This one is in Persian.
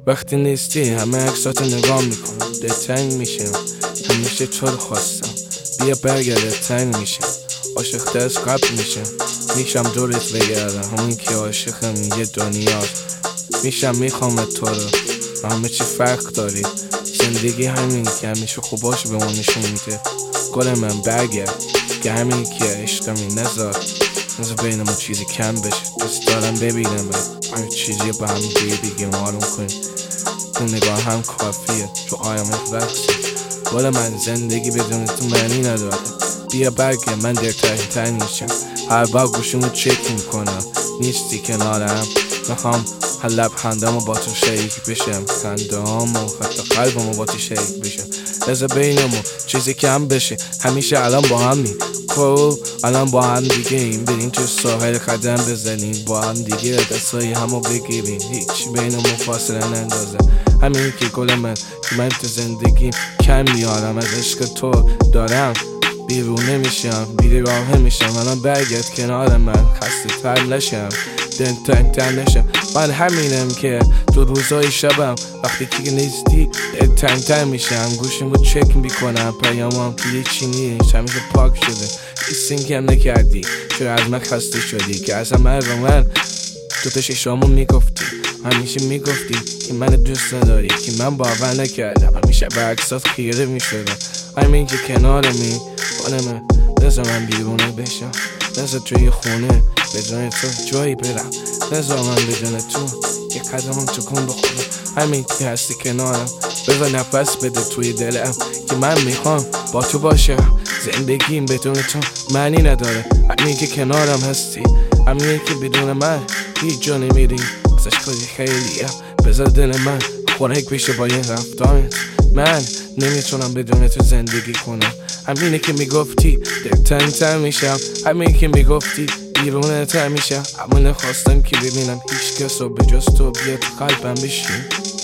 وقتی نیستی همه عکساتو نگاه میکنم، دلتنگ میشم، همیشه تو رو خواستم، بیا برگرد تنگ میشم، عاشق‌تر از قبل میشم دورت بگردم، همون که عاشقم یه دنیاست، میخوام تو رو، همه چی فرق داری، زندگی همین که همیشه خوباشو به ما نشون میده، گل من برگرد که همین که عشقمی نذار بینمون چیزی کم بشه، دوست دارم ببینم هر چیزی با هم بگیم آروم کنیم، تو نگاه هم کافیه، تو آیامت وقتی گل من، زندگی بدون تو معنی نداره، بیا برگرد من دلتنگ میشم، هر بار گوشیمو چک میکنم نیستی کنارم، میخوام هر لبخندامو با تو شریک بشم، خنده‌هامو حتی قلبمو با تو شریک بشم، لذا بینمون چیزی کم بشه، همیشه الان با همین الان با هم دیگه این بریم تو ساحل قدم بزنیم، با هم دیگه دستای همو بگیریم، هیچ بینمون فاصله نندازه، همین که گل من که من تو زندگی کم میارم، از عشق تو دارم بیرون نمیشم، بیراه میشم، الان برگرد کنار من، خسته تر نشم، دلتنگ‌تر نشم، من همینم که تو روزای شبم وقتی که نیستی دلتنگ‌تر میشم، گوشیمو چک میکنم پیامم که یه چی نیست، همیشه پاک شده، سینکم نکردی، چرا از من خسته شدی که از همه رو من تو تا شامو میگفتی، همیشه میگفتی که من دوست نداری، که من باور نکردم، همیشه به عکسات خیره میشدم، همین که کنارمی بالا من، لذا من بیرونه بشم، لذا توی خونه به جای تو جایی برم، لذا من به جای تو یه قدمم تکون بخورم، همین که هستی کنارم، بذار نفس بده توی دلم که من میخوام با تو باشم، زندگیم بدون تو معنی نداره، همین که کنارم هستی، همین که بدون من هیچ جا نمیری، ازش کاری خیلیه، بذار دل من خورک بشه با یه رفتارت، من نمیتونم بدون تو زندگی کنم، همینه که میگفتی دلتنگ‌تر میشم، همین که میگفتی بیرونتر میشم، اما نخواستم که ببینم هیچ کس رو به جز تو بیا تو قلبم بشین.